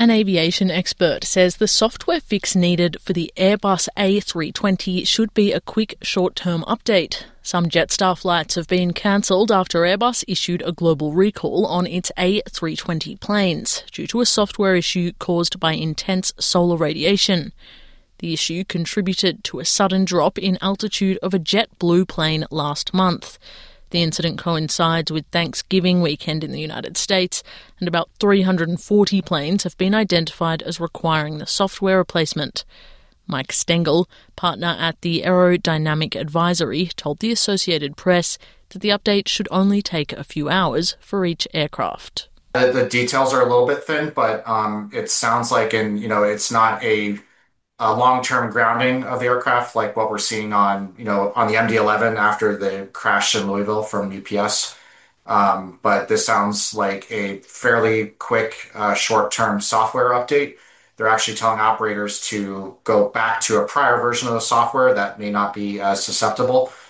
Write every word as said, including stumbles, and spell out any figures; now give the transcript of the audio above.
An aviation expert says the software fix needed for the Airbus A three twenty should be a quick short-term update. Some Jetstar flights have been cancelled after Airbus issued a global recall on its A three twenty planes due to a software issue caused by intense solar radiation. The issue contributed to a sudden drop in altitude of a JetBlue plane last month. The incident coincides with Thanksgiving weekend in the United States, and about three hundred forty planes have been identified as requiring the software replacement. Mike Stengel, partner at the Aerodynamic Advisory, told the Associated Press that the update should only take a few hours for each aircraft. The, the details are a little bit thin, but um, it sounds like, in you know, it's not a uh, long-term grounding of the aircraft like what we're seeing on, you know, on the M D eleven after the crash in Louisville from U P S. Um, but this sounds like a fairly quick, uh, short-term software update. They're actually telling operators to go back to a prior version of the software that may not be as susceptible.